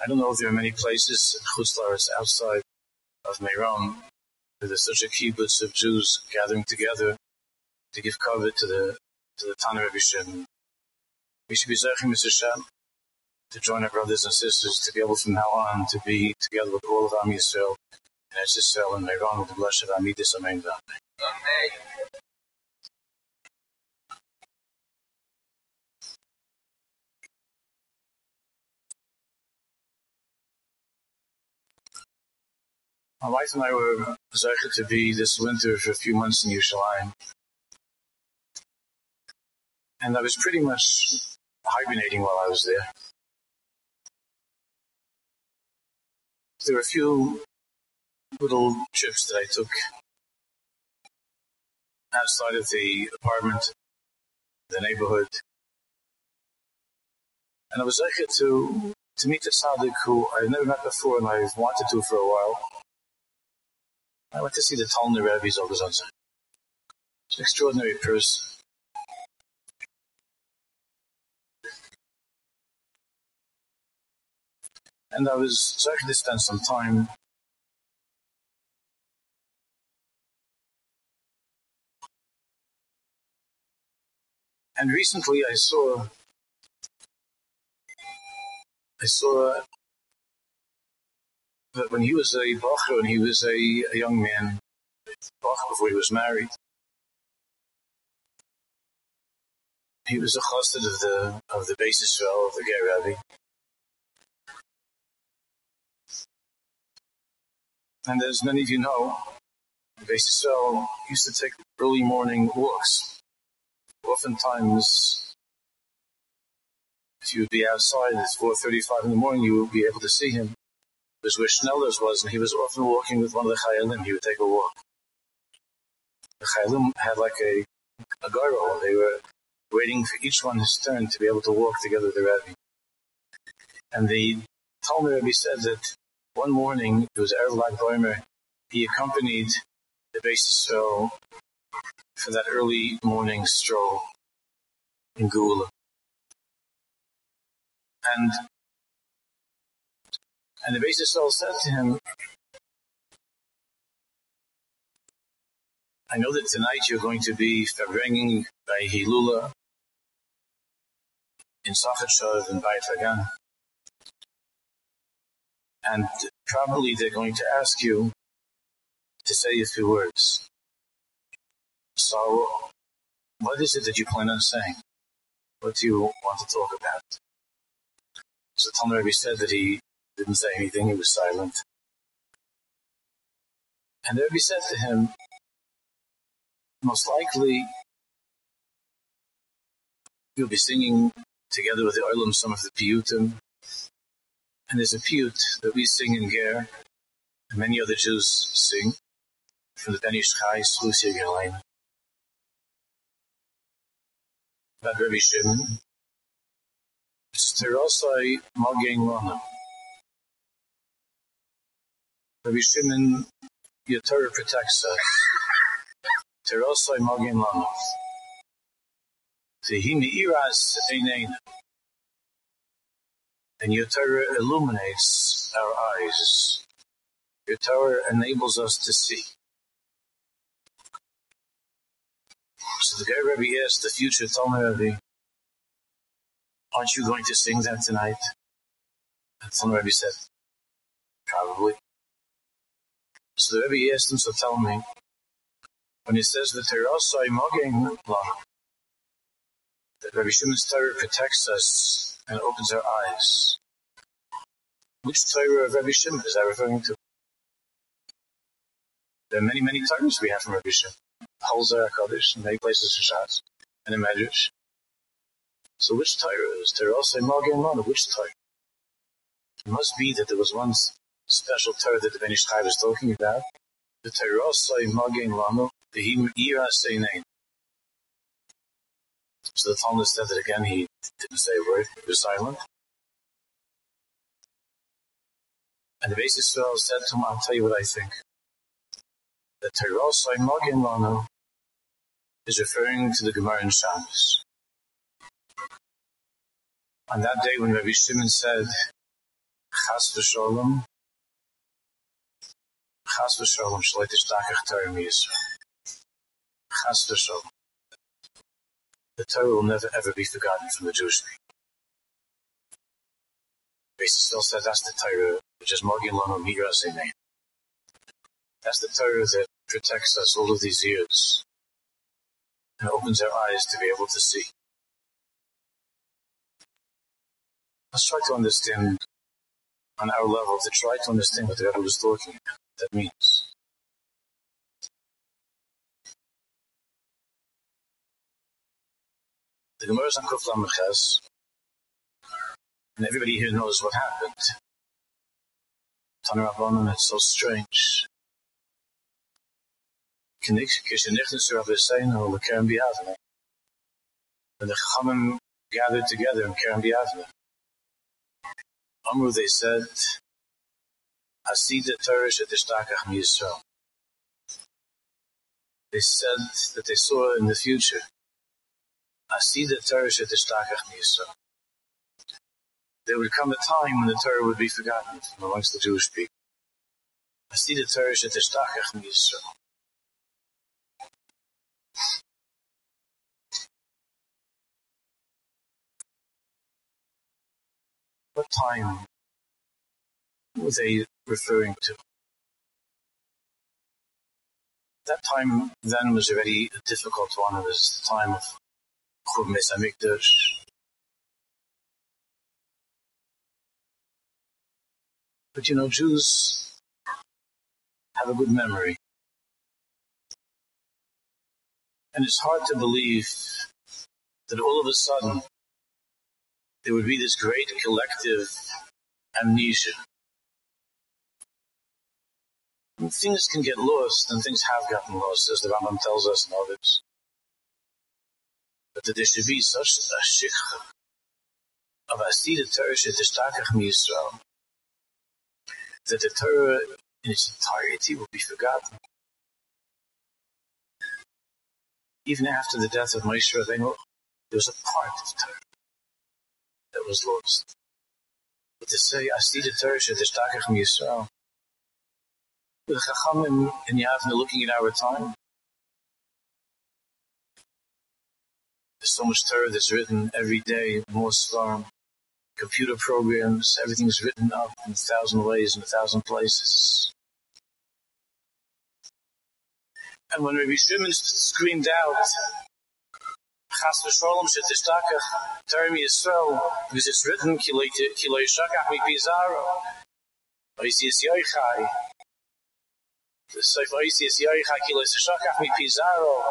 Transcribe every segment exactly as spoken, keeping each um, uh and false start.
I don't know if there are many places in Chutz La'aretz outside of Meron where there's such a kibbutz of Jews gathering together to give cover to the to the Tanna Rebbe Shimon. We should be zeichen Mister Shem to join our brothers and sisters to be able from now on to be together with all of Am Yisrael and Eretz Yisrael and Meron with the blessed Amidus Amen. My wife and I were zeichen to be this winter for a few months in Yerushalayim, and I was pretty much hibernating while I was there. There were a few little trips that I took outside of the apartment, the neighborhood, and I was zeichen to to meet a tzaddik who I had never met before, and I've wanted to for a while. I went to see the Talmud Rebbe's Ogazanza. It's an extraordinary person. And I was zeichen to spend some time and recently I saw I saw that when he was a bacher, when he was a, a young man, bacher before he was married, he was a chassid of the of the Beis Yisrael, of the Ger Rebbe. And as many of you know, the Beis Yisrael used to take early morning walks. Oftentimes, if you would be outside at four thirty-five in the morning, you would be able to see him. It was where Schneller's was, and he was often walking with one of the Chayalim. He would take a walk. The Chayalim had like a, a gyro. They were waiting for each one his turn to be able to walk together with the Rebbe. And the Talmud Rebbe said that one morning, it was Erev Lag B'Omer, he accompanied the Beis Yisrael for that early morning stroll in Geula. And And the Beis Yisrael said to him, I know that tonight you're going to be bringing by Hilula in Sachet and Bayit Hagan. And probably they're going to ask you to say a few words. So, what is it that you plan on saying? What do you want to talk about? So Talmud Rebbe said that he didn't say anything, he was silent. And the Rebbe said to him, most likely you'll be singing together with the Olam some of the piyutim. And there's a piyut that we sing in Ger, and many other Jews sing, from the Ben Ish Chai, Slusia Gerlein. About Rebbe Shimon, Sterosai Magein Lana. Rebbe Shimon, your Torah protects us. Terosai Magein Lana. Tehimi Iras Einein. And your Torah illuminates our eyes. Your Torah enables us to see. So the Ger Rebbe asked the future Talmud Rebbe, aren't you going to sing that tonight? And Talmud Rebbe said, probably. So the Rebbe asked him, so tell me, when he says the Terosai Magein Lana, that Rebbe Shimon's Torah protects us and opens our eyes, which Torah of Rebbe Shimon is that referring to? There are many, many Torahs we have from Rebbe Shimon. Whole Zohar HaKadosh, in many places for Shas, and in Medrash. So which Torah is Terosai Magein Lana? Which Torah? It must be that there was one special Torah that the Ben Ish Chai was talking about. The Terosai Magein Lana, the Him Iras Einein. So the Talmud said that again, he didn't say a word, he was silent. And the Beis Yisrael said to him, I'll tell you what I think. The Terosai Magein Lana is referring to the Gemara in Shabbos. On that day when Rabbi Shimon said, Chas v'sholom, Chas v'sholom, shlo tishtachach Torah miYisrael. Chas v'sholom. The Torah will never ever be forgotten from the Jewish people. Yisrael said that's the Torah, which is Mogen Lanu Migras Emein. That's the Torah that protects us all of these years and opens our eyes to be able to see. Let's try to understand on our level, to try to understand what the Rebbe was talking about. What that means. The Gemara is on Kuf Lamed Ches, and everybody here knows what happened. Tanu Rabbanan, it's so strange. When the Chachamim gathered together in Kerem B'Yavne, Amru, they said, Asida Torah shetishtachach miYisrael. They said that they saw in the future, Asida Torah shetishtachach miYisrael. There would come a time when the Torah would be forgotten from amongst the Jewish people. Asida Torah shetishtachach miYisrael. What time were they referring to? That time then was already a difficult one. It was the time of Churban Beis Hamikdash. But you know, Jews have a good memory. And it's hard to believe that all of a sudden there would be this great collective amnesia. And things can get lost, and things have gotten lost, as the Rambam tells us and others. But that there should be such a shikha of Asida Torah shetishtachach miYisrael, that the Torah in its entirety will be forgotten. Even after the death of Moshe Rabbeinu, there was a part of Torah that was lost. But to say, Asida Torah shetishtachach miYisrael, the Chachamim in Yavne looking at our time, there's so much Torah that's written every day, more svarim, computer programs, everything's written up in a thousand ways, in a thousand places. And when Rabbi Shimon screamed out, Chas v'sholom shetishtachach Torah miYisrael, because it's written, Ki lo yishakach mipi zaro, Oisias Yoichai, the Sefer Oisias Yoichai, Ki lo yishakach mipi zaro.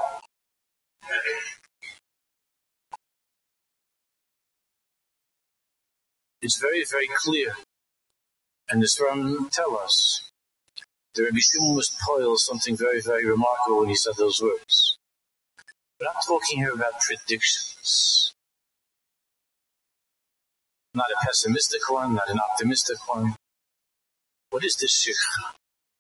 It's very, very clear, and the Svarim tell us that Rabbi Shimon was poil something very, very remarkable when he said those words. But I'm talking here about predictions. Not a pessimistic one, not an optimistic one. What is this shikha?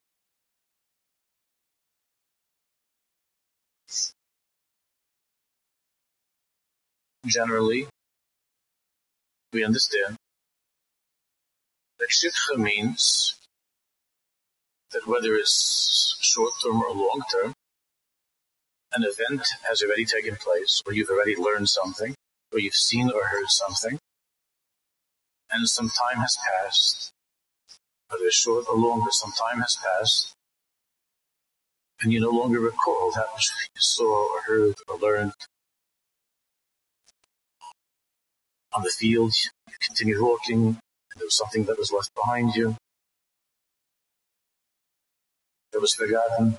Generally, we understand that shikha means that whether it's short-term or long-term, an event has already taken place, or you've already learned something, or you've seen or heard something, and some time has passed, whether it's short or long, but some time has passed, and you no longer recall that which you saw or heard or learned. On the field, you continued walking, and there was something that was left behind you, that was forgotten.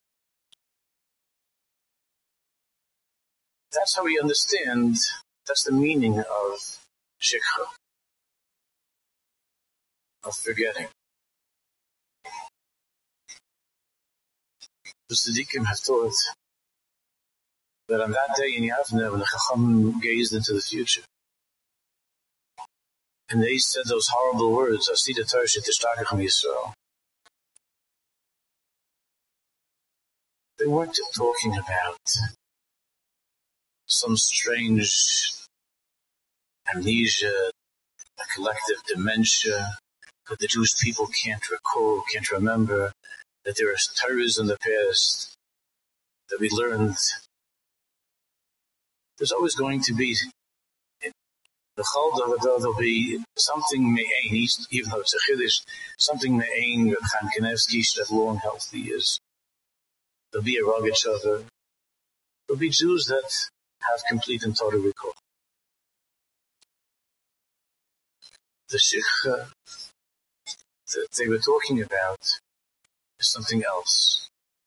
That's how we understand, that's the meaning of shikha, of forgetting. The Tzaddikim have taught that on that day in Yavne, when the Chachamim gazed into the future, and they said those horrible words, Asida Torah shetishtachach miYisrael, they weren't talking about some strange amnesia, a collective dementia, but the Jewish people can't recall, can't remember that there are Torahs in the past that we learned. There's always going to be, in the Chal Davadah, there'll be something me'ain, even though it's a Chiddush, something me'ain, Reb Chaim Kanevsky should have long, healthy years. There'll be a Rogatchover. There'll be Jews that have complete and total recall. The Shikha that they were talking about is something else.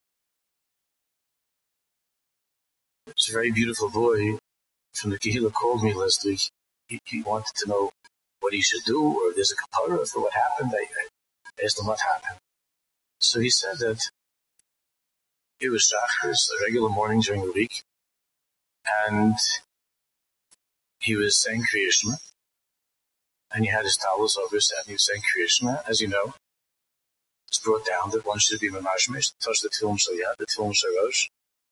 It's a very beautiful boy from the Kehillah called me last week. He, he wanted to know what he should do, or there's a kapara for what happened. I, I asked him what happened. So he said that it was Shachris, a regular morning during the week, and he was saying Kriya Shema, and he had his talis over his head, and he was saying Kriya Shema. As you know, it's brought down that one should be memashmish, touch the Tefillin Shal, the Tefillin Shal.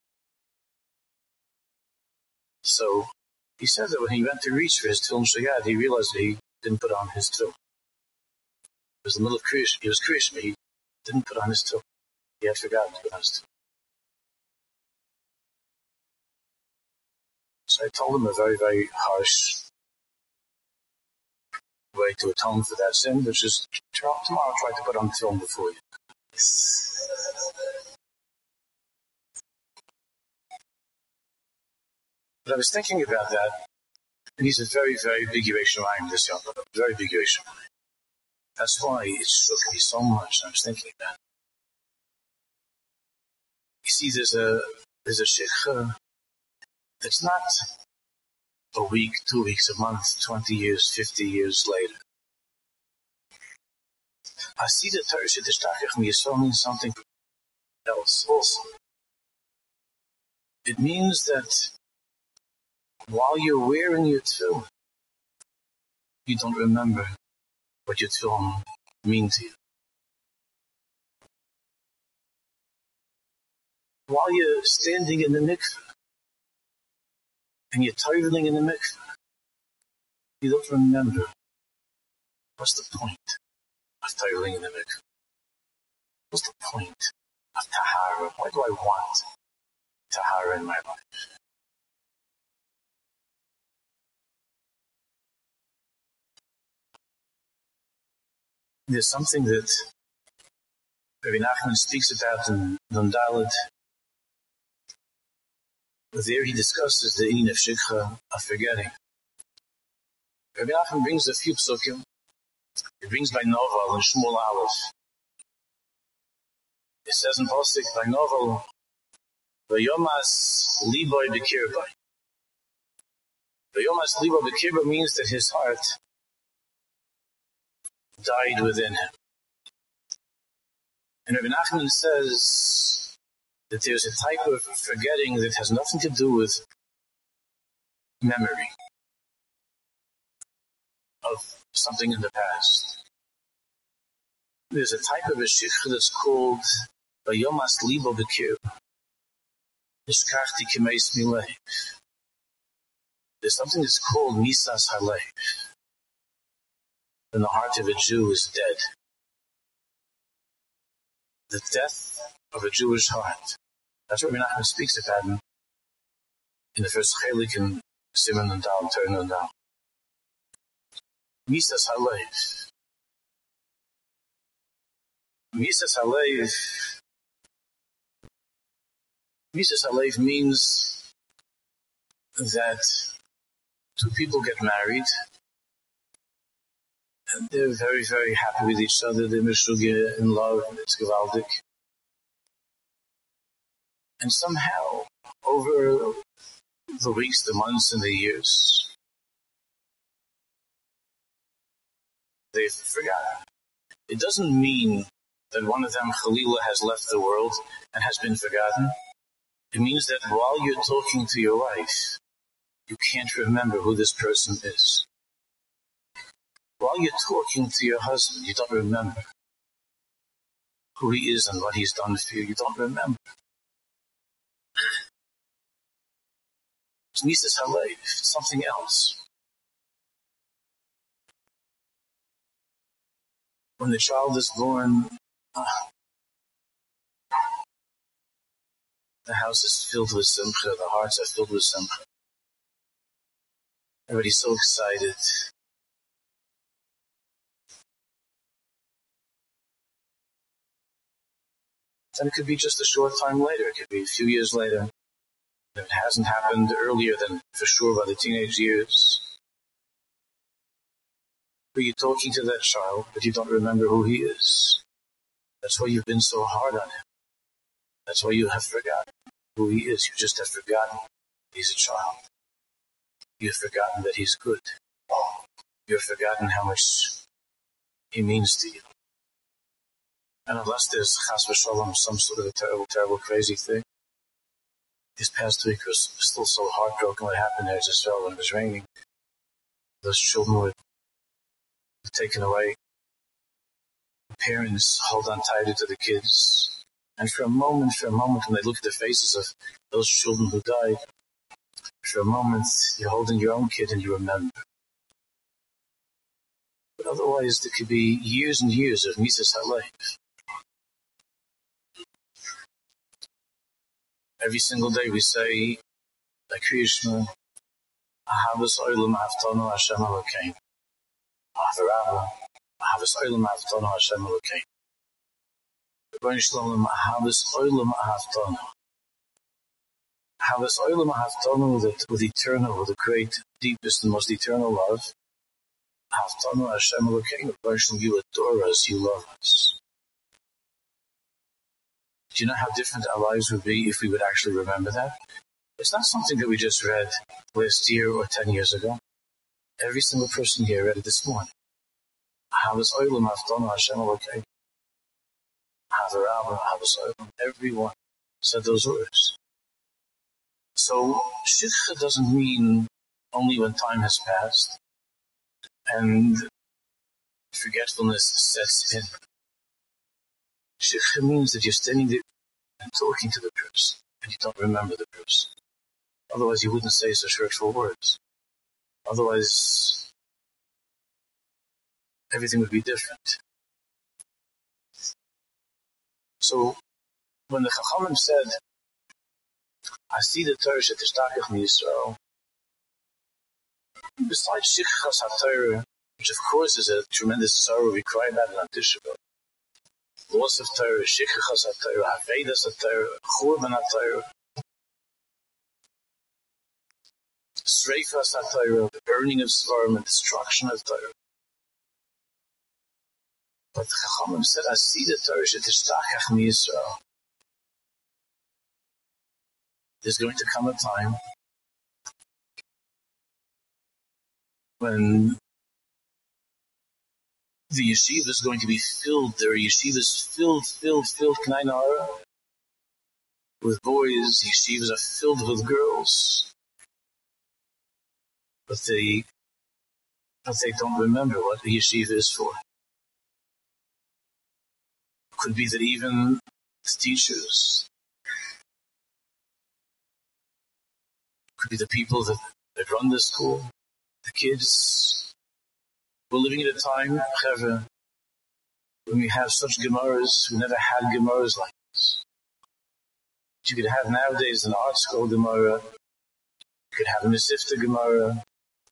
So he said that when he went to reach for his Tefillin Shal, he realized that he didn't put on his tefillin. It was the middle of Kriya Shema. He was Kriya Shema. He didn't put on his tefillin. He had forgotten to put on his tefillin. So I told him a very, very harsh way to atone for that sin, which is tomorrow I'll try to put on the tefillin before you. But I was thinking about that, and he's a very, very big Yerei Shamayim, this young brother, very big Yerei Shamayim. That's why it shook me so much, and I was thinking about it. You see, there's a, there's a shikha that's not a week, two weeks, a month, twenty years, fifty years later. I see the Torah Shidduch means something else also. It means that while you're wearing your tefillin, you don't remember what your tefillin mean to you. While you're standing in the mikveh and you're toiling in the mikveh, you don't remember what's the point of toiling in the mikveh. What's the point of tahara? Why do I want tahara in my life? There's something that Rabbi Nachman speaks about in Nun Dalet. There he discusses the inyan of shikha, of forgetting. Rabbi Nachman brings a few psukim. He brings by Novel and Shmuel Aleph. It says in Pasuk by Novel, Vayomas liboy b'kirbai. Vayomas liboy b'kirbai means that his heart died within him. And Rabbi Nachman says that there's a type of forgetting that has nothing to do with memory of something in the past. There's a type of a shikha that's called Vayomas libo b'kir. Ishkachti k'meis milei. There's something that's called misas halei. When the heart of a Jew is dead. The death of a Jewish heart. That's what Rabbi Nachman speaks about in, in the first chelik in Siman and Dal, Turn and Dal. Misas Halev. Misas Halev. Misas Halev means that two people get married and they're very, very happy with each other. They're mishugya, in love, it's gewaldig. And somehow, over the weeks, the months, and the years, they've forgotten. It doesn't mean that one of them, Khalilah, has left the world and has been forgotten. It means that while you're talking to your wife, you can't remember who this person is. While you're talking to your husband, you don't remember who he is and what he's done for you. You don't remember. It's Misas Halev, something else. When the child is born, uh, the house is filled with simcha, the hearts are filled with simcha. Everybody's so excited. And it could be just a short time later, it could be a few years later. If it hasn't happened earlier than for sure by the teenage years. But you're talking to that child, but you don't remember who he is. That's why you've been so hard on him. That's why you have forgotten who he is. You just have forgotten he's a child. You've forgotten that he's good. You've forgotten how much he means to you. And unless there's chas v'shalom, some sort of a terrible, terrible, crazy thing. This past week was still so heartbroken what happened there. It just fell when it was raining. Those children were taken away. The parents hold on tighter to the kids. And for a moment, for a moment, when they look at the faces of those children who died, for a moment, you're holding your own kid and you remember. But otherwise, there could be years and years of Mises Halev. Every single day we say, like Krishna, Ahavas Olam Avtonu Hashem Elokeinu. Avarava, Ahavas Olam Avtonu Hashem Elokeinu. Rebbeinu Shalom, Ahavas Olam Avtonu. Ahavas Olam Avtonu, that with eternal, with the great, deepest and most eternal love, Avtonu Hashem Elokeinu. Rebbeinu Shalom, you adore us, you love us. Do you know how different our lives would be if we would actually remember that? It's not something that we just read last year or ten years ago. Every single person here read it this morning. Havas oilam avtonu Hashem Elokeinu. Havarava, havas oilam. Everyone said those words. So, shikha doesn't mean only when time has passed and forgetfulness sets in. Shikha means that you're standing there and talking to the person, and you don't remember the person. Otherwise, you wouldn't say such hurtful words. Otherwise, everything would be different. So, when the Chachamim said, I see the Torah shetishtachach miYisrael, besides Shikchas HaTorah, which of course is a tremendous sorrow we cry about in Tisha B'Av, loss of Torah, Shikchas HaTorah, Avedas HaTorah, Churban HaTorah, Sreifas HaTorah, the burning of Svarim and destruction of Torah. But the Chachamim said, I see the Torah shetishtachach miYisrael. There's going to come a time when the yeshiva is going to be filled. There are yeshivas filled, filled, filled, K'nai Nahara, with boys. Yeshivas are filled with girls. But they, but they don't remember what the yeshiva is for. It could be that even the teachers, could be the people that, that run the school, the kids. We're living at a time, Chevra, when we have such Gemaras. We never had Gemaras like this. You could have nowadays an art school Gemara. You could have a Mesivta Gemara.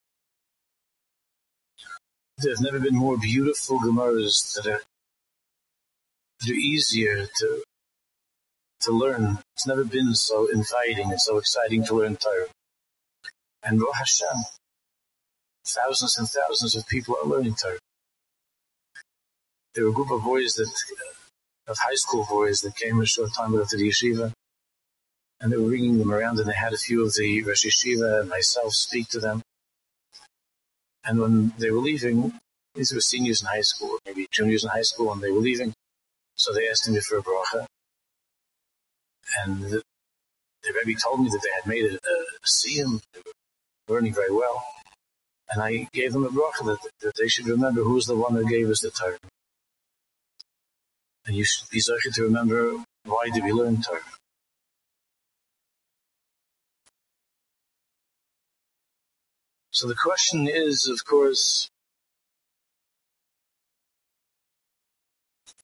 There have never been more beautiful Gemaras that are, that are easier to to learn. It's never been so inviting and so exciting to learn Torah. And Baruch Hashem, thousands and thousands of people are learning Torah. There were a group of boys that, of high school boys that came a short time ago to the yeshiva, and they were bringing them around, and they had a few of the Rosh Yeshiva and myself speak to them. And when they were leaving, these were seniors in high school, maybe juniors in high school, and they were leaving, so they asked me for a bracha. And the, the Rebbe told me that they had made a, a siyum, they were learning very well. And I gave them a bracha that, that they should remember who was the one who gave us the Torah. And you should be zeichet to remember, why did we learn Torah? So the question is, of course,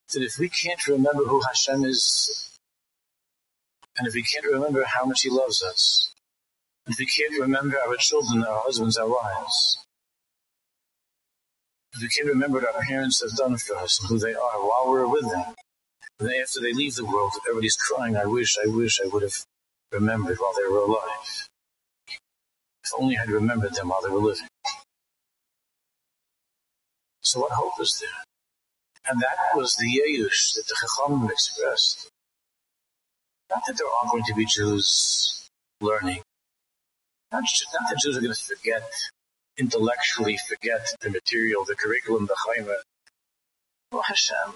that if we can't remember who Hashem is, and if we can't remember how much He loves us, and if we can't remember our children, our husbands, our wives, if we can't remember what our parents have done for us and who they are while we're with them, and then after they leave the world, everybody's crying, I wish, I wish I would have remembered while they were alive. If only I'd remembered them while they were living. So what hope is there? And that was the Yeush that the Chachamim expressed. Not that there aren't going to be Jews learning. Not, not that Jews are going to forget, intellectually forget the material, the curriculum, the Chayma. Oh, Hashem.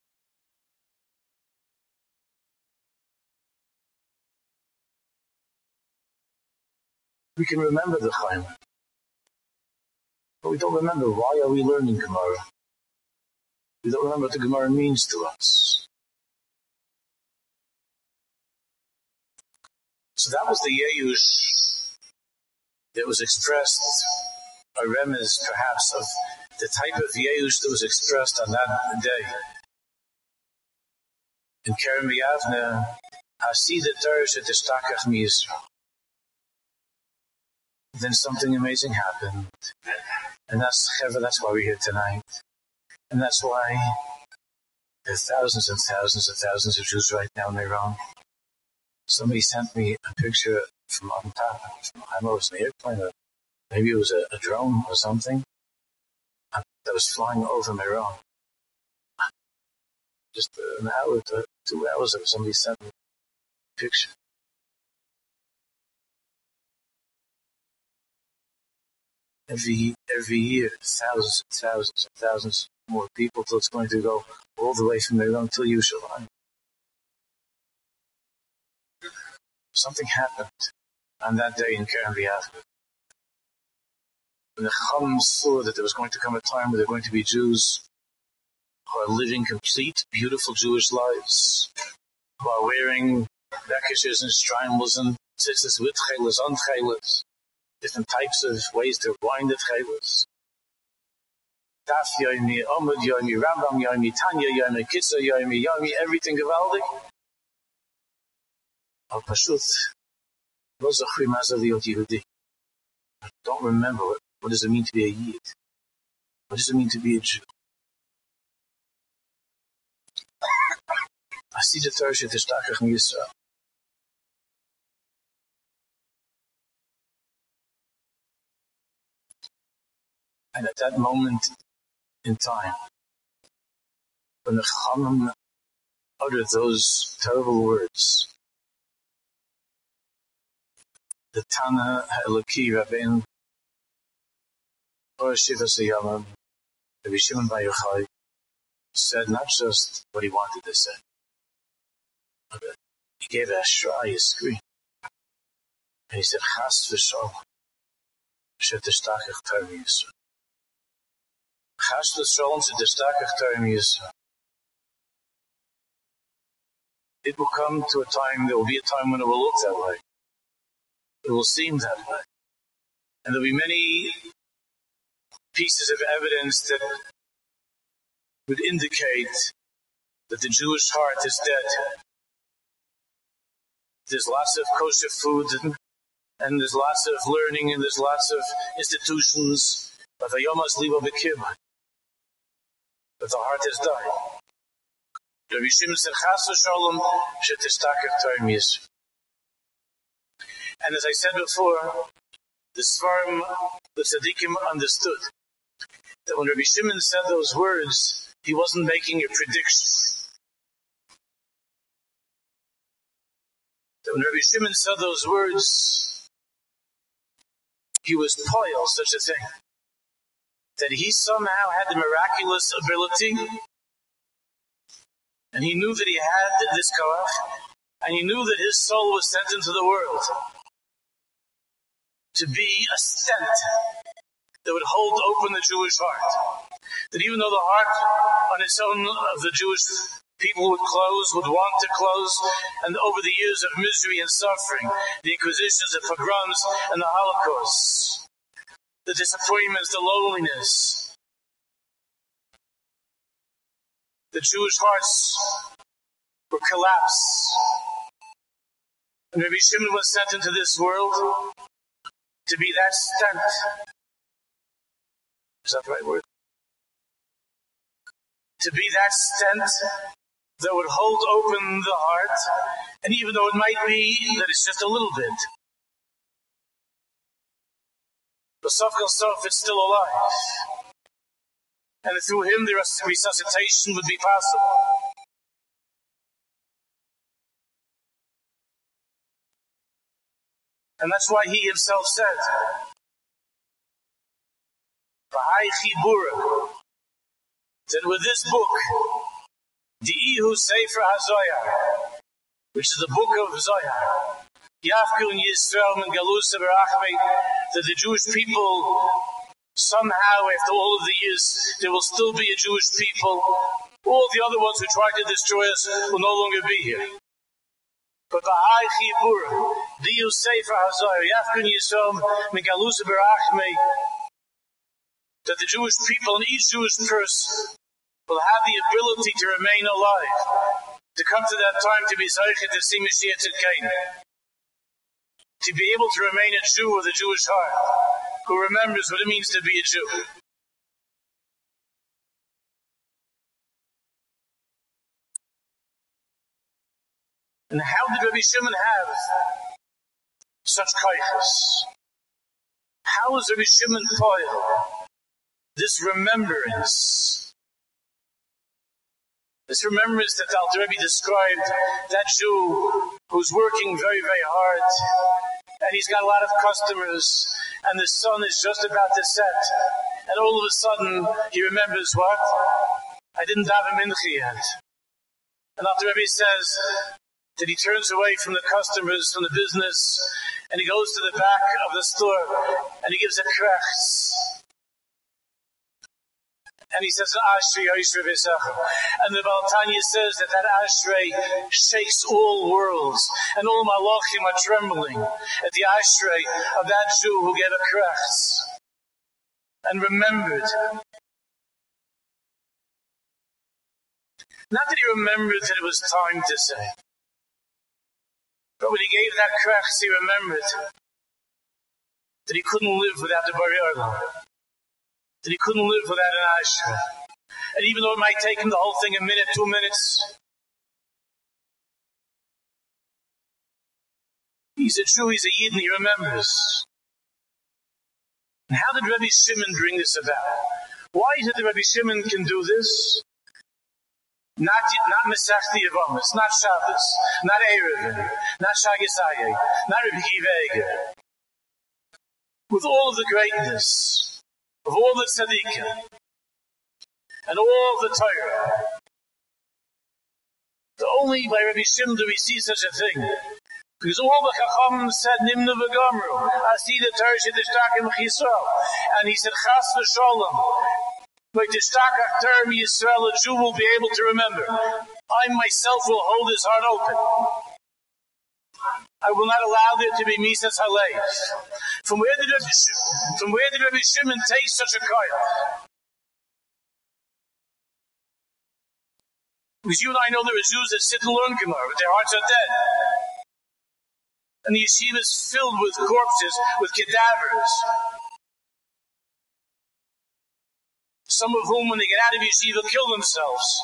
We can remember the Chayma. But we don't remember why are we learning Gemara. We don't remember what the Gemara means to us. So that was the Yeush that was expressed, a remez perhaps of the type of Yeush that was expressed on that day. In Kerem V'Yavne, Hasidah Teresh Tistakach MiYisrael. Then something amazing happened. And that's, that's why we're here tonight. And that's why there are thousands and thousands and thousands of Jews right now in Iran. Somebody sent me a picture from on top. I don't know, it was an airplane, or maybe it was a, a drone or something that was flying over Iran. Just an hour to two hours ago, somebody sent me a picture. Every every year, thousands and thousands and thousands more people till it's going to go all the way from Iran till Yerushalayim. Something happened on that day in Kerem V'Yavne. When the Chacham saw that there was going to come a time where there were going to be Jews who are living complete, beautiful Jewish lives, who are wearing bekishes and shtreimels and tzitzis with chelas, on chelas, different types of ways to wind the chelas. Daf yomi, Omud yomi, Rambam yomi, Tanya yomi, Kitzur yomi, yomi, everything gewaldig. Al pashut, lo zachri ma ze liot Yehudi. Don't remember what, what does it mean to be a Yid? What does it mean to be a Jew? Hasidah Teresh Tistakach MiYisrael. And at that moment in time, when the Chachamim uttered those terrible words, the Tana Ha'eloki Rabbeinu Or Shivas Yamam, Rabbi Shimon Bar Yochai, said not just what he wanted to say, but he gave a shry, a scream. And he said, Chas v'sholom, shetistakach Torah Yisrael. Chas v'sholom, shetistakach Torah Yisrael. It will come to a time, there will be a time when it will look that way. It will seem that way. And there will be many pieces of evidence that would indicate that the Jewish heart is dead. There's lots of kosher food and, and there's lots of learning and there's lots of institutions, but the yomas libo b'kibud. But the heart has died. Rabbi Shimon said, Chas v'sholom shetistakach Torah Yisrael. And as I said before, the Sfarim, the Tzaddikim understood that when Rabbi Shimon said those words, he wasn't making a prediction. That when Rabbi Shimon said those words, he was poil, such a thing. That he somehow had the miraculous ability, and he knew that he had this koach, and he knew that his soul was sent into the world to be a stent that would hold open the Jewish heart. That even though the heart on its own of the Jewish people would close, would want to close, and over the years of misery and suffering, the inquisitions, the pogroms, and the Holocaust, the disappointments, the loneliness, the Jewish hearts were collapsed. And Rabbi Shimon was sent into this world to be that stent. Is that the right word? To be that stent that would hold open the heart, and even though it might be that it's just a little bit, but sof kol sof, it's still alive. And through him the resuscitation would be possible. And that's why he himself said, V'hai chibura, that with this book, Di'ihu Sefer HaZoyar, which is the book of Zoyar, Yafkun Yisrael Min Galus Berachmei, that the Jewish people, somehow after all of the years, there will still be a Jewish people. All the other ones who tried to destroy us will no longer be here. But V'hai chibura, Di'ihu Sefer HaZoyar, Yafkun Yisrael Min Galus Berachmei, that the Jewish people and each Jewish person will have the ability to remain alive, to come to that time to be Zaychet to see Mashiach Tzidkeinu, to be able to remain a Jew with a Jewish heart, who remembers what it means to be a Jew. And how did Rabbi Shimon have such kaiches? How was Rabbi Shimon poil this remembrance? This remembrance that the Alter Rebbe described, that Jew who's working very, very hard, and he's got a lot of customers, and the sun is just about to set, and all of a sudden he remembers what? I didn't daven mincha yet. And Alter Rebbe says that he turns away from the customers, from the business, and he goes to the back of the store, and he gives a krech. And he says, Ashrei Yosher V'Secha. And the Baal Tanya says that that Ashrei shakes all worlds. And all Malachim are trembling at the Ashrei of that Jew who gave a krech and remembered. Not that he remembered that it was time to say, but when he gave that krech, he remembered that he couldn't live without the Borei Olam. That he couldn't live without an Ashrei. And even though it might take him the whole thing a minute, two minutes, he's a Jew, he's a Yid, and he remembers. And how did Rabbi Shimon bring this about? Why is it that Rabbi Shimon can do this? Not, not Masechta Yevamos, not Shabbos, not Erev, not Shagisayeh, not Rabbi Akiva Eiger. With all of the greatness of all the tzaddikim and all the Torah, only by Rabbi Shimon do we see such a thing. Because all the Chachamim said, Nimnu v'gamru, Asi the Torah she'tishtach Yisrael. And he said, Chas v'sholom, by tishtach Torah Yisrael, a Jew will be able to remember. I myself will hold his heart open. I will not allow there to be Misas Halev. From where did Rabbi, from where did Rabbi Shimon take such a koyach? Because you and I know there are Jews that sit and learn Gemara, but their hearts are dead. And the yeshiva is filled with corpses, with cadavers. Some of whom, when they get out of yeshiva, kill themselves.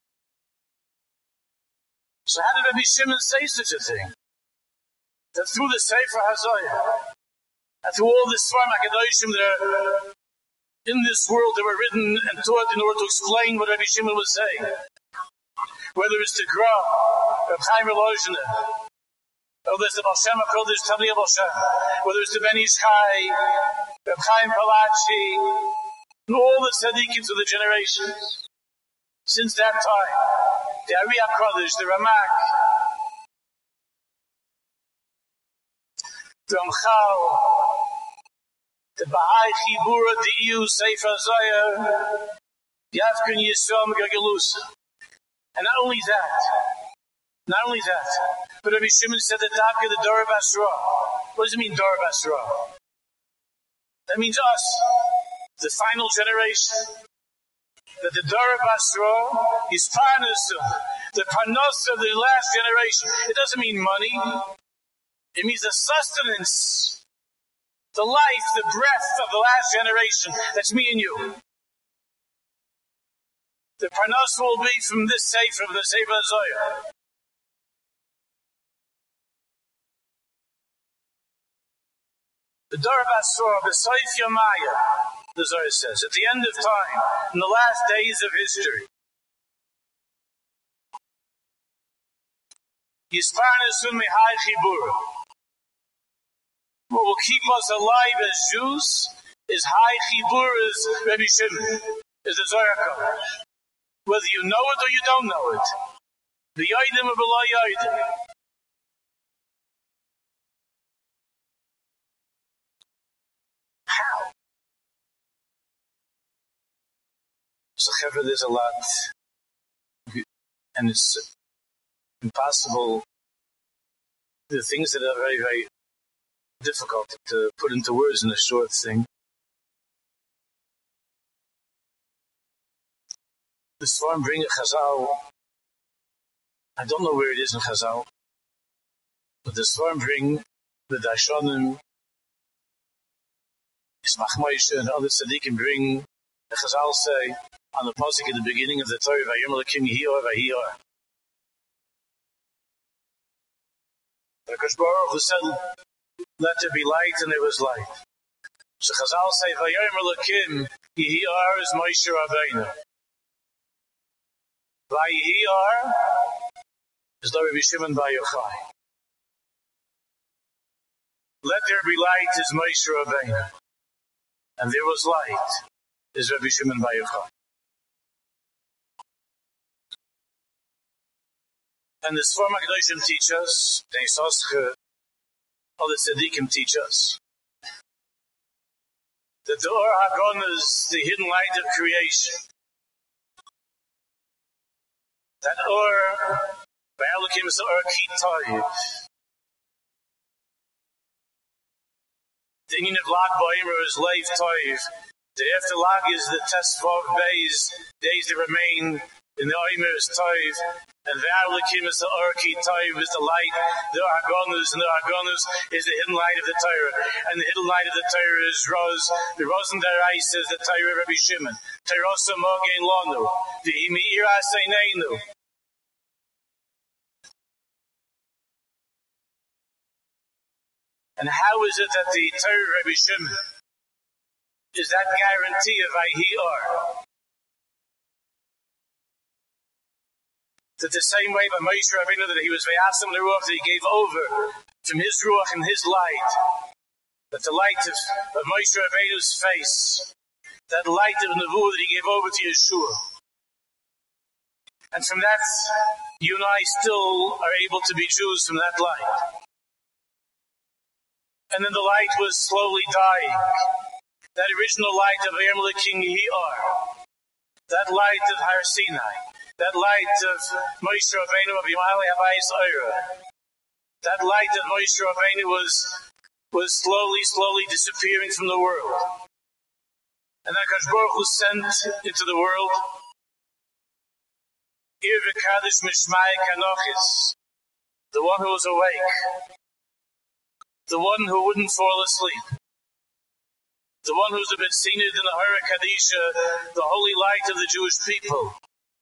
So how did Rabbi Shimon say such a thing? That through the Sefer HaZoyar, and through all the Sfarim HaKadoshim that are in this world that were written and taught in order to explain what Rabbi Shimon was saying, whether it's the Gra, Reb Chaim Volozhin, whether it's the Baal Shem HaKodesh, Tamliel Baal Shem, whether it's the Ben Ish Chai, Reb Chaim Palachi, and all the tzaddikim through the generations, since that time, the Ari HaKodesh, the Ramak, the Ramchal, the Bahai Chibura, the Di'ihu Sefer HaZoyar, Yafkun Yisrael Megagelusa. And not only that, not only that, but Rabbi Shimon said that Dafka the Dor Basra. What does it mean, Dor Basra? That means us, the final generation. that the Dora Basra is Parnasu, the Parnas of the last generation. It doesn't mean money. It means the sustenance, the life, the breath of the last generation. That's me and you. The Parnas will be from this Sefer, from the Sefer Zohar. The Dora Basra, the Soif Yamaya, the Zohar says, at the end of time, in the last days of history, Yisparnasun Mihai Chibur. What will keep us alive as Jews is High Chibur, is Rebbe Shimon, is the Zohar Kodesh. Whether you know it or you don't know it. The Yodim or below Yodim. How? So, however, there's a lot, and it's impossible. The things that are very, very difficult to put into words in a short thing. The Sfarim bring a Chazal. I don't know where it is in Chazal, but the Sfarim bring the Darshanim, Ismach Moshe, and other Tzaddikim bring the Chazal say on the pasuk at the beginning of the Torah, Vayom Elokim Yihor Vayihor. The Akash Baruch Hu said, "Let there be light," and there was light. So Chazal say, "Vayom Elokim Yihor" is Moshe Rabbeinu. Vayihor is the Rebbe Shimon Bar Yochai. Let there be light is Moshe Rabbeinu. And there was light is Rebbe Shimon Bar Yochai. And the Sfarim HaKadoshim teach us, the Yisosche, all the Tzaddikim teach us, that the Or HaGon is the hidden light of creation. That Or, by Elohim, is the Or Ki Toiv. The Inyan of Lag Ba'imra is Leiv Toiv. The after Lag is the Tesvav Beis, days that remain in the Oimer is Toiv. And the Elohim is the Or Ki Toiv, is the light. The Or HaGonus, and the Or HaGonus is the hidden light of the Torah. And the hidden light of the Torah is Roz. The Rozen Darai says the Torah Rebbe Shimon. Terosa Mogein Lonu. The Imi'ira Seineinu. And how is it that the Torah Rebbe Shimon is that guarantee of Vayihor? That the same way by Moshe Rabbeinu that he was Vayasam L'Ruach, that he gave over from his Ruach and his light, that the light of, of Moshe Rabbeinu's face, that light of Nevuah that he gave over to Yeshua. And from that, you and I still are able to be Jews from that light. And then the light was slowly dying. That original light of Vayom Elokim Yihor. That light of Har Sinai. That light of Moshe Rabbeinu of Yimale Habayis Oira. That light of Moshe Rabbeinu was, was slowly, slowly disappearing from the world. And that Akash Baruch Hu sent into the world Ir V'Kadosh Mishmai Kanochis, the one who was awake. The one who wouldn't fall asleep. The one who's a bit seen in the Hara Kadisha, the holy light of the Jewish people.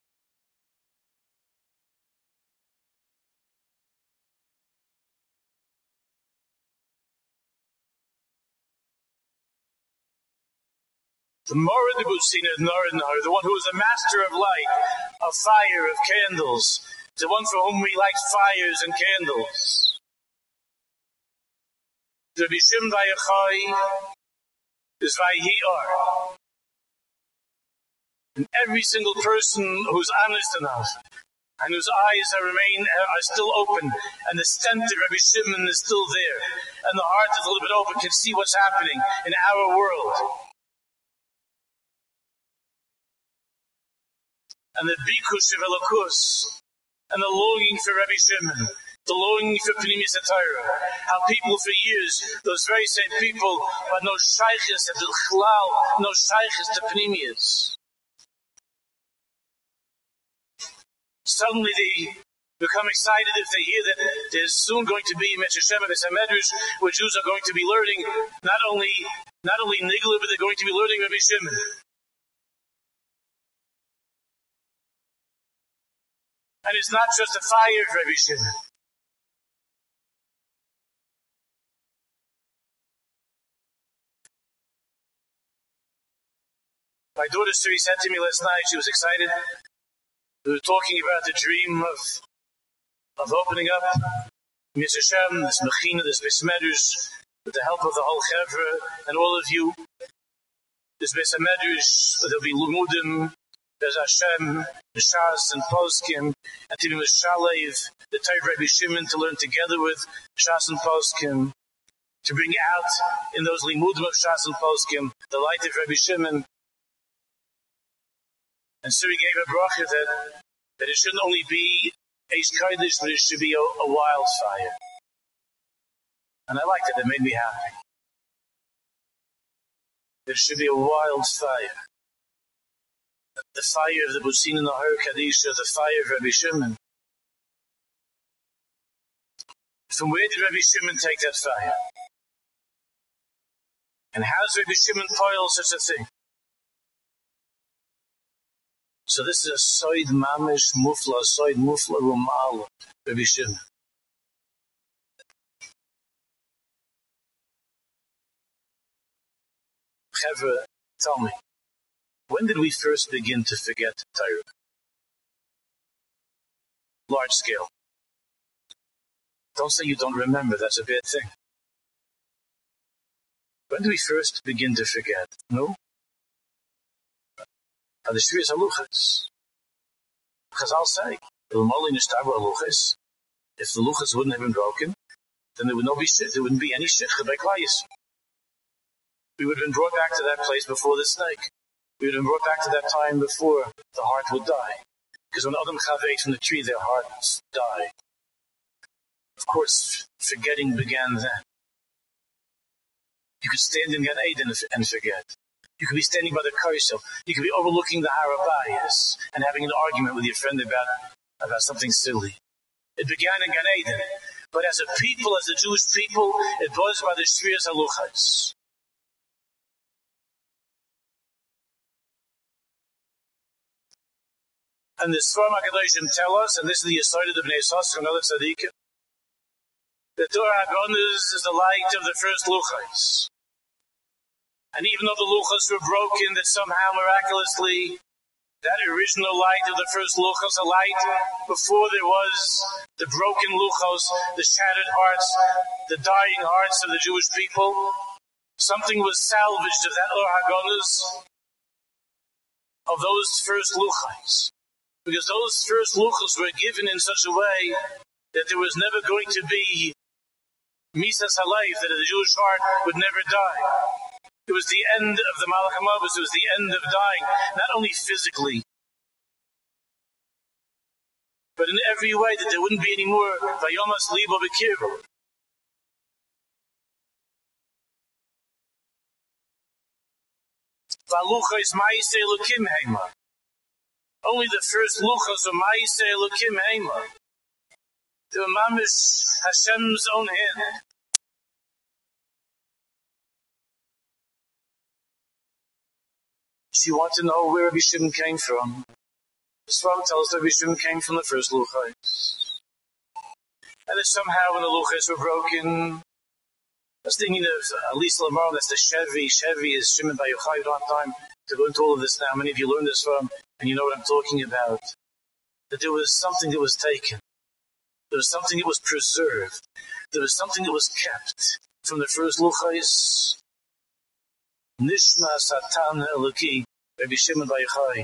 The Morad Butsina Norinahar, the one who is a master of light, of fire, of candles, the one for whom we light fires and candles. The Rebbe Shimon Bar Yochai is Vayihor. And every single person who's honest enough and whose eyes are remain are still open, and the stent of Rebbe Shimon is still there, and the heart is a little bit open, can see what's happening in our world. And the Bikush of Elokus, and the longing for Rebbe Shimon, the longing for Pnimis HaTorah. How people for years, those very same people, had no shaykhis, had no chlal, no shaykhis to Pnimius. Suddenly they become excited if they hear that there's soon going to be Mitzvah Shem and Medrash, where Jews are going to be learning not only not only Nigla, but they're going to be learning Rabbi Shimon. And it's not just a fire of Rabbi Shimon. My daughter Siri said to me last night, she was excited. We were talking about the dream of of opening up Mitzvah Shem, this Mechina, this Beis Medrash, with the help of the whole Chevra and all of you. This Beis Medrash, there'll be Lumudim, there's Hashem, the Shas and Poskim, and to be Mishalev, the Torah Rabbi Shimon, to learn together with Shas and Poskim, to bring out in those Limudim of Shas and Poskim the light of Rabbi Shimon. And Suri gave a bracha that, that it shouldn't only be Eish Kodesh, but it should be a, a wildfire. And I liked it, it made me happy. There should be a wildfire. The fire of the Busin and the Har Kadisha, the fire of Rabbi Shimon. From where did Rabbi Shimon take that fire? And how does Rabbi Shimon poil such a thing? So this is a Soid Mamish Mufla, Soid Mufla Rumal, Rabbi Shimon. Chevra, tell me, when did we first begin to forget Torah? Large scale. Don't say you don't remember, that's a bad thing. When did we first begin to forget? No? Are the Shvias Haluchas? Chazal say, if the Luchas wouldn't have been broken, then there would no be there wouldn't be any Shechah by Klai. We would have been brought back to that place before the snake. We would have been brought back to that time before the heart would die. Because when Adam Chav ate from the tree, their hearts died. Of course, forgetting began then. You could stand in Gan Eden and forget. You could be standing by the Karsel. You could be overlooking the Harabayas and having an argument with your friend about, about something silly. It began in Gan Eden. But as a people, as a Jewish people, it was by the Shvias Haluchas. And the Sfarim HaKadoshim tell us, and this is the Yesod of the Bnei Yissaschar and other Tzadikim, the Torah HaGonos is the light of the first Luchas. And even though the Luchas were broken, that somehow miraculously, that original light of the first Luchos, a light before there was the broken Luchos, the shattered hearts, the dying hearts of the Jewish people, something was salvaged of that Or HaGonos, of those first Luchos. Because those first Luchos were given in such a way that there was never going to be Misas HaLeif, that the Jewish heart would never die. It was the end of the Malach HaMavos, it was the end of dying, not only physically, but in every way, that there wouldn't be any more Vayomas Libo B'Kirbo. Valuchos Ma'aseh Elokim Heima. Only the first Luchos of Ma'aseh Elokim Heima. The Mamish Hashem's own hand. So you want to know where Rabbi Shimon came from? The Sfarim tells us that Rabbi Shimon came from the first Luchos. And that somehow when the Luchos were broken, I was thinking of Elisa Lamar, that's the Shevi. Shevi is Shimon Bar Yochai. We don't have time to go into all of this now. Many of you learned this from, and you know what I'm talking about. That there was something that was taken. There was something that was preserved. There was something that was kept from the first Luchos. Nishma Satan Eloki, Rabbi Shimon Bar Yochai.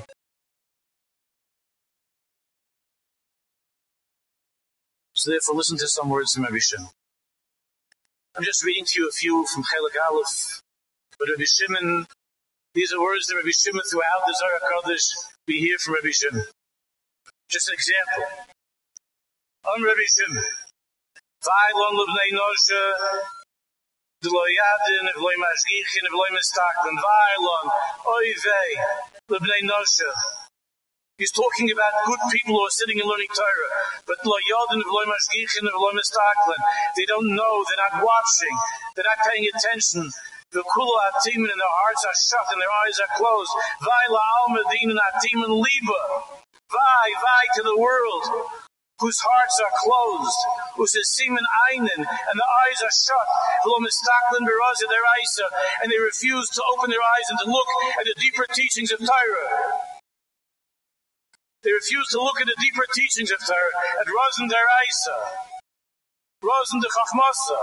So therefore, listen to some words from Rabbi Shimon. I'm just reading to you a few from Chelek Aleph. But Rabbi Shimon, these are words that Rabbi Shimon throughout the Zohar HaKadosh we hear from Rabbi Shimon. Just an example. I'm Rabbi Shimon. V'aylon l'bnei nosha, d'lo yadin, v'lo mashgichin, v'lo mistaklim. V'aylon, oy vey, l'bnei nosha. He's talking about good people who are sitting and learning Torah. But lo yodin v'lo mashgichin v'lo mistaklin. They don't know, they're not watching, they're not paying attention. The kula atimin and their hearts are shut and their eyes are closed. Vai la'al medin and atimin liba. Vai, vai to the world, whose hearts are closed, whose is siman einin, and the eyes are shut. V'lo mistaklin b'razi their eyes, and they refuse to open their eyes and to look at the deeper teachings of Torah. They refuse to look at the deeper teachings of Torah, at Rozen der Isa, Rozen der Chachmasa.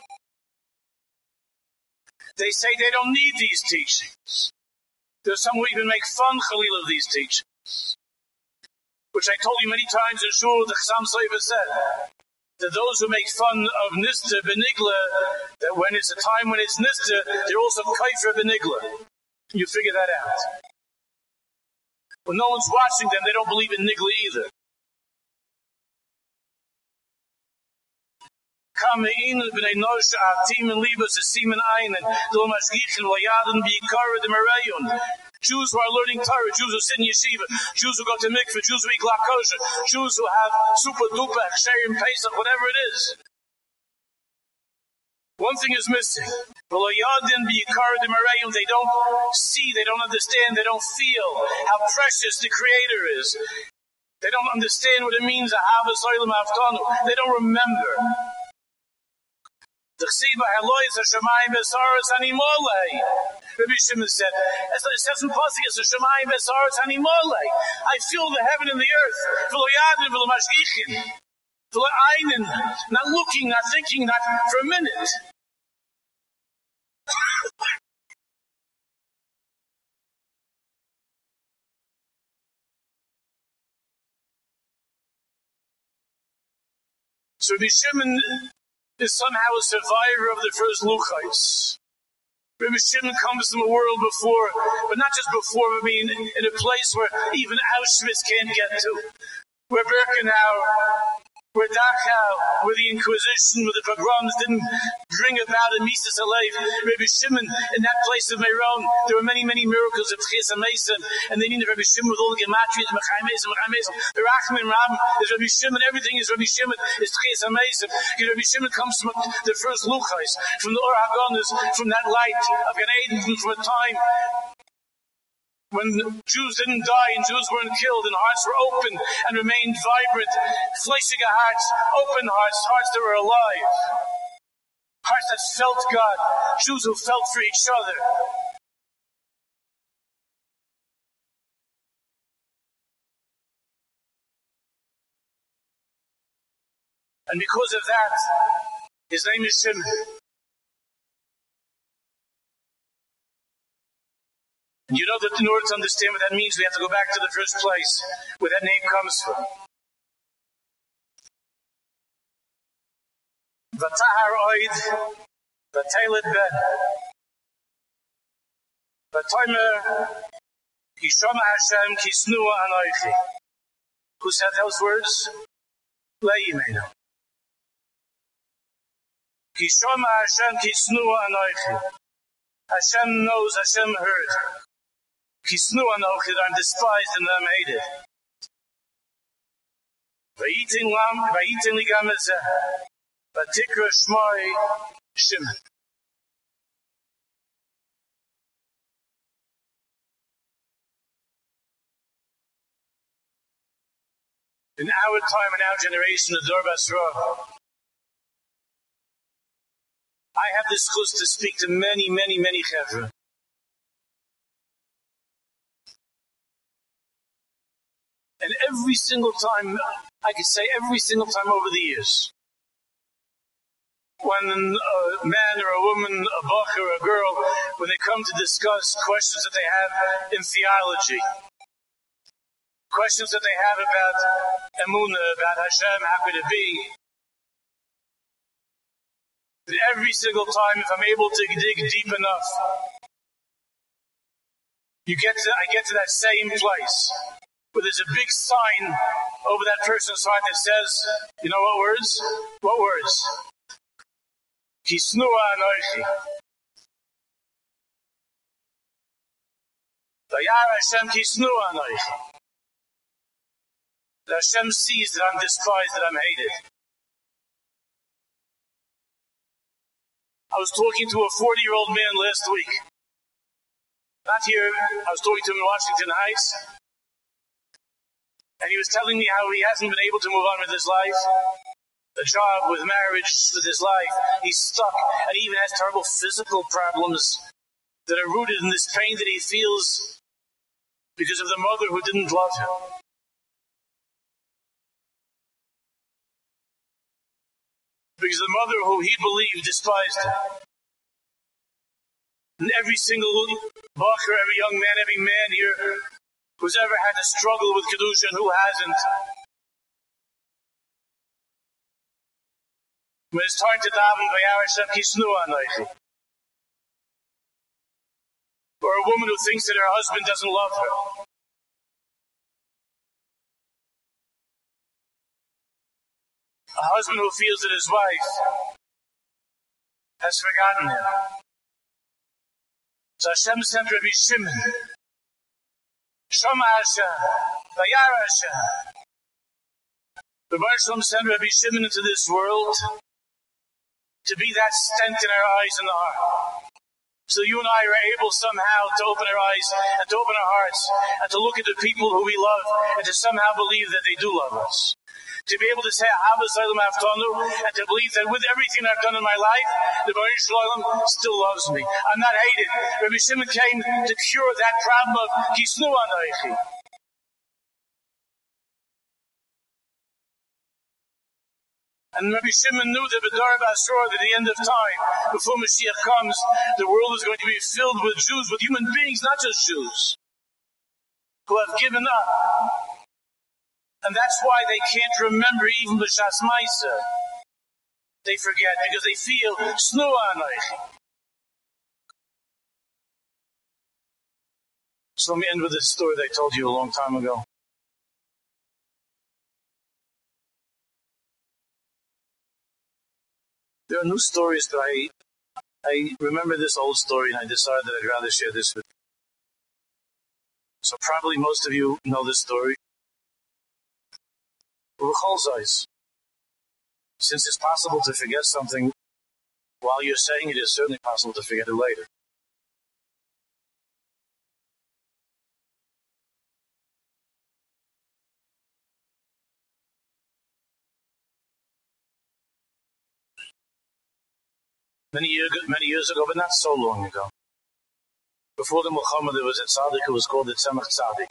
They say they don't need these teachings. There's some who even make fun, Khalil, of these teachings. Which I told you many times in Shul, the Chassam Sofer said, that those who make fun of Nista Benigla, that when it's a time when it's Nista, they're also Kaifer Benigla. You figure that out. When no one's watching them, they don't believe in Nigla either. Jews who are learning Torah, Jews who sit in yeshiva, Jews who go to mikveh, Jews who eat kosher, Jews who have super duper, Ksherim, Pesach, whatever it is. One thing is missing. They don't see, they don't understand, they don't feel how precious the Creator is. They don't understand what it means to have a soilim haftanu. They don't remember. Rabbi Shimon said, it says in Pasuk, it's a Shemayim Besaretz Hanimolei. I feel the heaven and the earth. Not looking, not thinking, not for a minute. So Rabbi Shimon is somehow a survivor of the first Luchais. Rabbi Shimon comes from a world before, but not just before, I mean in a place where even Auschwitz can't get to. Where Birkenau, where Dachau, where the Inquisition, where the pogroms didn't bring about a Mises Alev. Rabbi Shimon, in that place of Meron, there were many, many miracles of Tchias HaMesim, and they needed Rabbi Shimon with all the Gematrias, Mechai Mesim, Mechai Mesim, the Rachman Ram, there's Rabbi Shimon, everything is Rabbi Shimon, is Tchias HaMesim. Rabbi Shimon comes from the first Luchais, from the Or HaGonis, from that light of Gan Eden, from a time when Jews didn't die and Jews weren't killed and hearts were open and remained vibrant, fleshige hearts, open hearts, hearts that were alive, hearts that felt God, Jews who felt for each other. And because of that, his name is Shimon. And you know that in order to understand what that means, we have to go back to the first place where that name comes from. Vatahar oid, vatelet ben. Vatoimer, Kishama Hashem, Kisnua Anoichi. Who said those words? Le'imenu. Kishama Hashem, Kisnua Anoichi. Hashem knows, Hashem heard. Kisnu Anochi, I'm despised and I'm hated. Vayitin lam, vayitin ligam ezeh, vatikra shmoi Shimon. In our time, in our generation, the Dor Basra, I have this chus to speak to many, many, many chevra. And every single time, I could say every single time over the years, when a man or a woman, a bach or a girl, when they come to discuss questions that they have in theology, questions that they have about Emunah, about Hashem, how could it be? But every single time, if I'm able to dig deep enough, you get to, I get to that same place. Where there's a big sign over that person's heart that says, you know what words? What words? Kisnua Anoichi. Vayar Hashem Kisnua Anoichi. That Hashem sees that I'm despised, that I'm hated. I was talking to a forty-year-old man last week. Not here, I was talking to him in Washington Heights. And he was telling me how he hasn't been able to move on with his life. The job, with marriage, with his life. He's stuck. And he even has terrible physical problems that are rooted in this pain that he feels because of the mother who didn't love him. Because the mother who he believed despised him. And every single bacher, every young man, every man here who's ever had to struggle with Kedusha and who hasn't. When it's time to daven, or a woman who thinks that her husband doesn't love her. A husband who feels that his wife has forgotten him. So Hashem sent Rabbi Shimon. Shama Hashem. Vayara Hashem. The Baruch Shalom sent Rabbi Shimon into this world to be that stent in our eyes and the heart. So you and I are able somehow to open our eyes and to open our hearts and to look at the people who we love and to somehow believe that they do love us. To be able to say, and to believe that with everything I've done in my life, the Baruch Shalom still loves me. I'm not hated. Rabbi Shimon came to cure that problem of Kisnu Anoichi. And Rabbi Shimon knew that B'dar Basra, that at the end of time, before Mashiach comes, the world is going to be filled with Jews, with human beings, not just Jews, who have given up. And that's why they can't remember even B'Shas Maisa. They forget because they feel Snua Anoichi. So let me end with this story that I told you a long time ago. There are new stories that I I remember this old story and I decided that I'd rather share this with you. So probably most of you know this story. Since it's possible to forget something while you're saying it, it's certainly possible to forget it later. Many years, many years ago, but not so long ago, before the Muhammad, there was a tzaddik who was called the Tzemach Tzaddik.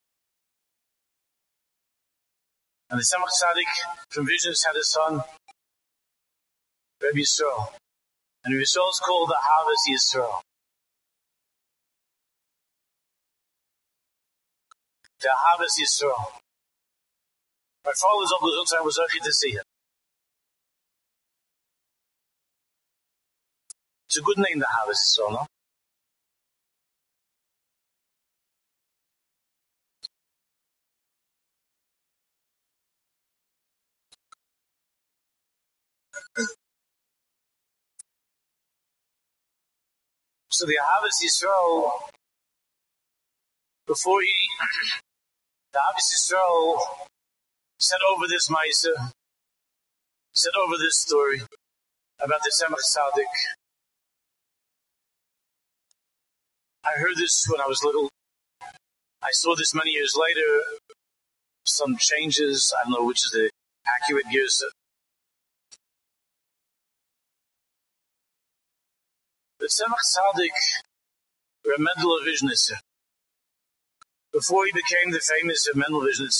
And the Tzemach Tzaddik, from visions, had a son, Rabbi Yisrael. And Rabbi Yisrael is called the Havas Yisrael. The Havas Yisrael. My father's of the was lucky to see him. It's a good name, the Havas Yisrael, no? So the Havas Yisrael, before he, the Havas Yisrael said over this Maisa, said over this story about the Tzemach Tzaddik. I heard this when I was little. I saw this many years later. Some changes, I don't know which is the accurate years. The Tzemach Tzaddik, Reb Mendel Vizhnitzer, before he became the famous Reb Mendel Vizhnitzer,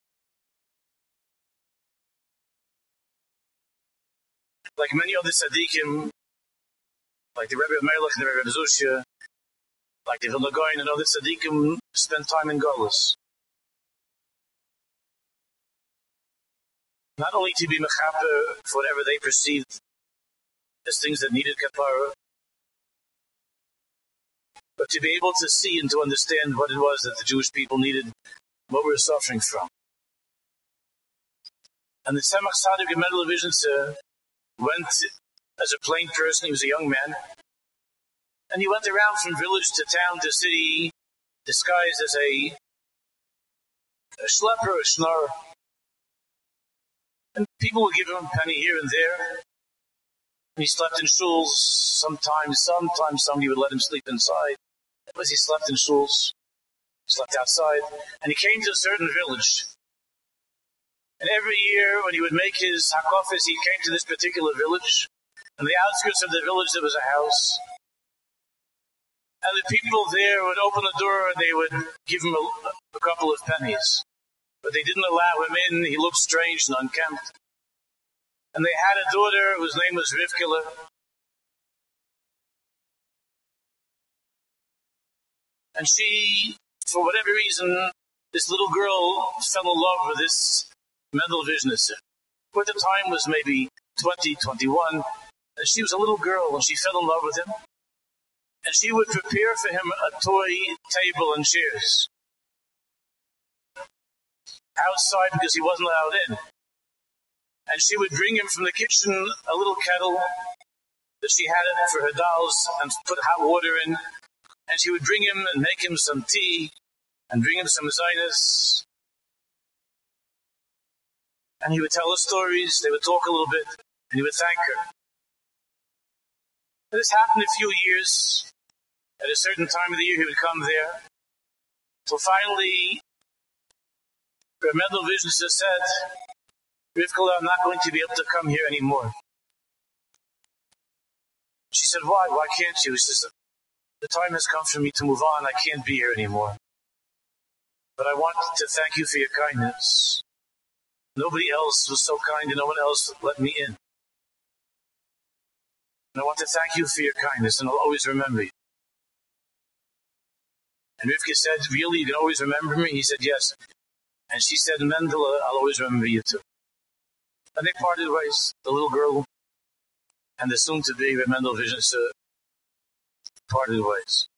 like many other tzaddikim, like the Rebbe Melech and the Rebbe Zushya, like the Vilna Gaon and other tzaddikim, spent time in Golus. Not only to be mechaper for whatever they perceived as things that needed kapara, but to be able to see and to understand what it was that the Jewish people needed, what we were suffering from. And the Tzemach Tzaddik in Mendel Vizhnitzer went as a plain person. He was a young man. And he went around from village to town to city, disguised as a, a schlepper, a schnorrer. And people would give him a penny here and there. And he slept in shuls. Sometimes, sometimes somebody would let him sleep inside. But he slept in shuls, slept outside. And he came to a certain village. And every year when he would make his hakofis, he came to this particular village. On the outskirts of the village there was a house. And the people there would open the door and they would give him a, a couple of pennies. But they didn't allow him in. He looked strange and unkempt. And they had a daughter whose name was Rivkila. And she, for whatever reason, this little girl fell in love with this Mendel Vizhnitzer, who at the time was maybe twenty, twenty-one. And she was a little girl and she fell in love with him. And she would prepare for him a toy table and chairs outside because he wasn't allowed in. And she would bring him from the kitchen a little kettle that she had for her dolls and put hot water in. And she would bring him and make him some tea and bring him some zainis. And he would tell her stories, they would talk a little bit, and he would thank her. And this happened a few years. At a certain time of the year, he would come there. So finally, Reb Mendel Vizhnitzer said, Rivkila, I'm not going to be able to come here anymore. She said, why? Why can't you? He says, the time has come for me to move on. I can't be here anymore. But I want to thank you for your kindness. Nobody else was so kind and no one else let me in. And I want to thank you for your kindness and I'll always remember you. And Rivka said, really, you can always remember me? He said, yes. And she said, Mendele, I'll always remember you too. And they parted ways, the little girl and the soon-to-be Reb Mendel Vizhnitzer parted ways.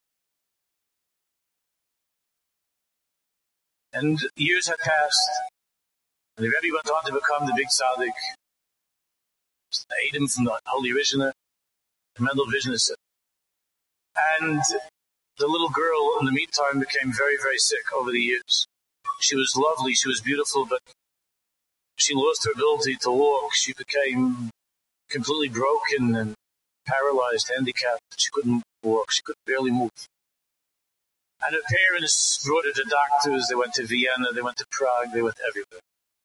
And years had passed, and the Rebbe went on to become the big tzaddik, the Adam from the Holy Rishner, Reb Mendel Vizhnitzer. And the little girl, in the meantime, became very, very sick over the years. She was lovely, she was beautiful, but she lost her ability to walk. She became completely broken and paralyzed, handicapped. She couldn't walk. She could barely move. And her parents brought her to doctors. They went to Vienna. They went to Prague. They went everywhere.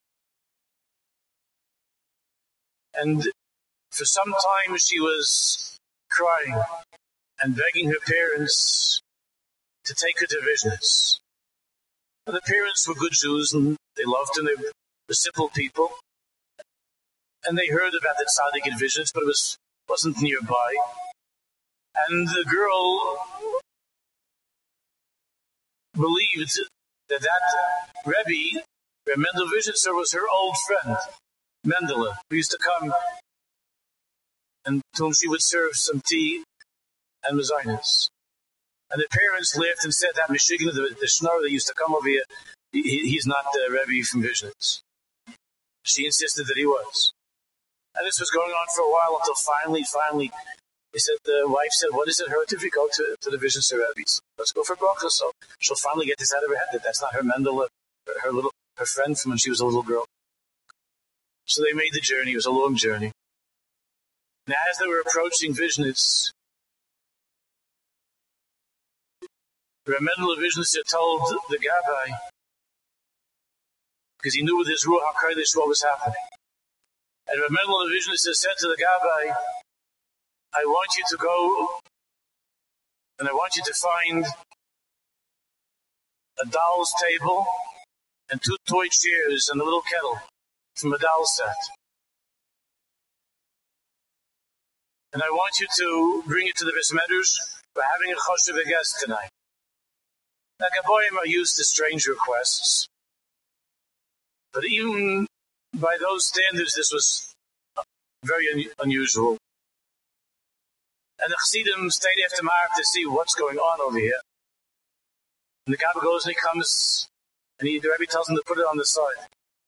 And for some time she was crying and begging her parents to take her to Vizhnitz. And the parents were good Jews and they loved her. They were simple people. And they heard about the tzaddik in Vizhnitz, but it was, wasn't nearby. And the girl believed that that Rebbe, Reb Mendel Vizhnitzer, was her old friend, Mendele, who used to come and to whom she would serve some tea and mezainis. And the parents laughed and said that Michigan, the, the Schnorr that used to come over here, he, he's not the Rebbe from Vizhnitz. She insisted that he was. And this was going on for a while until finally, finally, he said, the wife said, what does it hurt if we go to, to the Vizhnitzer Rebbe's? Let's go for bracha. So she'll finally get this out of her head that that's not her Mendele, her little, her friend from when she was a little girl. So they made the journey. It was a long journey. And as they were approaching Vizhnitz, Reb Mendel Vizhnitzer told the Gabbai, because he knew with his Ruach HaKodesh what was happening. And Reb Mendel Vizhnitzer said to the Gabbai, I want you to go and I want you to find a doll's table and two toy chairs and a little kettle from a doll set. And I want you to bring it to the Beis Medrash. We're having a choshev guest tonight. Now, Gaboyim are used to strange requests. But even by those standards, this was very un- unusual. And the Chassidim stayed after Ma'ariv to see what's going on over here. And the Gabbai goes and he comes, and he, the Rebbe tells him to put it on the side.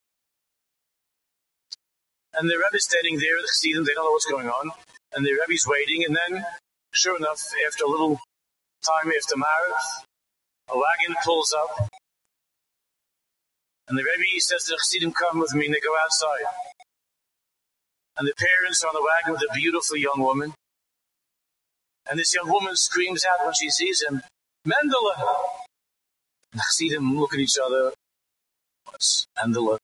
And the Rebbe's standing there, the Chassidim, they don't know what's going on. And the Rebbe's waiting, and then, sure enough, after a little time after Ma'ariv, a wagon pulls up, and the Rebbe says to the Chassidim, come with me, and they go outside. And the parents are on the wagon with a beautiful young woman. And this young woman screams out when she sees him, Mendele! And I see them look at each other. What's Mendele?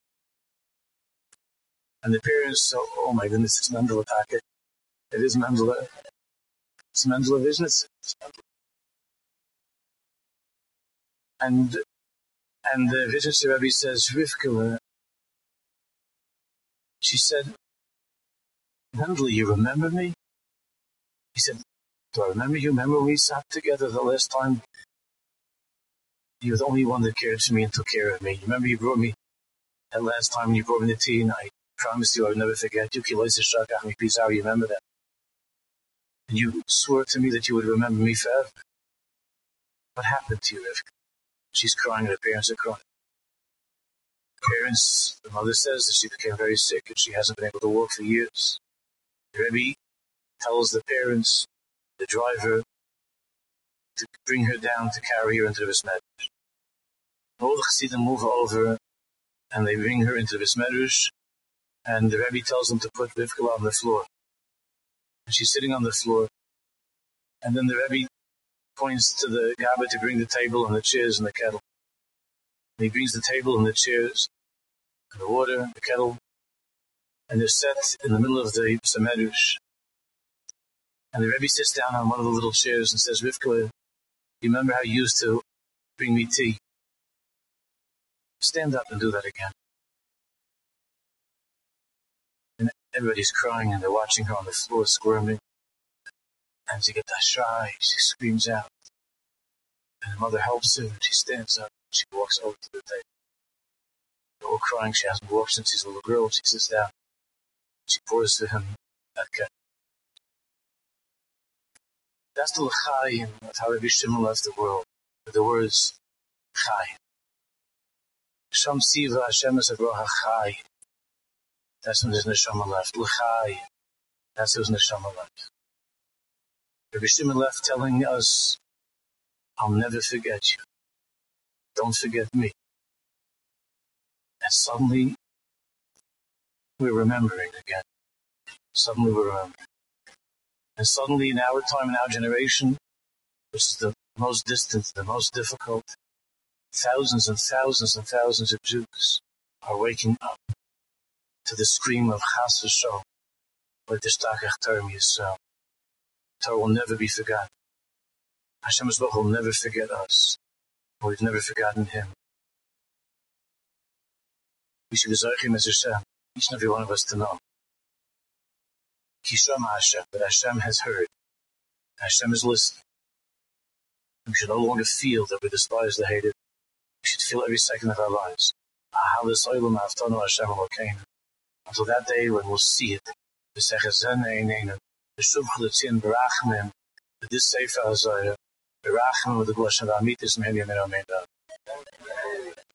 And the parents say, oh my goodness, it's Mendele packet. It is Mendele. It's Mendele vision. It's, it's Mendele. And, and the Vizhnitzer Rebbe says, Rivka, she said, Mendele, you remember me? He said, do I remember you? Remember we sat together the last time? You were the only one that cared for me and took care of me. You remember you brought me that last time when you brought me the tea and I promised you I would never forget you. You remember that? And you swore to me that you would remember me forever. What happened to you, Rivka? She's crying and her parents are crying. Parents, the mother says that she became very sick and she hasn't been able to walk for years. The Rebbe tells the parents, the driver, to bring her down to carry her into the Beis Medrash. All the Chassidim move over and they bring her into the Beis Medrash, and the Rebbe tells them to put Rivka on the floor. And she's sitting on the floor, and then the Rebbe points to the Gabba to bring the table and the chairs and the kettle. And he brings the table and the chairs and the water, the kettle, and they're set in the middle of the Beis Medrash. And the Rebbe sits down on one of the little chairs and says, Rivka, you remember how you used to bring me tea? Stand up and do that again. And everybody's crying and they're watching her on the floor squirming. And she gets shy, she screams out. And the mother helps her and she stands up. She walks over to the table. They're all crying. She hasn't walked since she's a little girl. She sits down. She pours for him that kettle. That's the l'chai, and that's how Rabbi Shimon left the world. With the words chai. Sham Siva Hashem is a roha chai. That's when his neshama left. L'chai. That's his neshama left. Rabbi Shimon left telling us, I'll never forget you. Don't forget me. And suddenly, we're remembering again. Suddenly we're remembering. And suddenly in our time, in our generation, which is the most distant, the most difficult, thousands and thousands and thousands of Jews are waking up to the scream of Chas v'Shalom, like the Shtachach Torah Yisrael. Torah will never be forgotten. Hashem Yisrael will never forget us. We've never forgotten Him. We should be Zochim as Hashem, each and every one of us to know. Kisham Hashem, that Hashem has heard. Hashem is listening. We should no longer feel that we despise the hated. We should feel every second of our lives. Until that day when we'll see it. This Sefer Hazayah, Berachim with the Goshen V'Amitis Mehem Yamir Amen.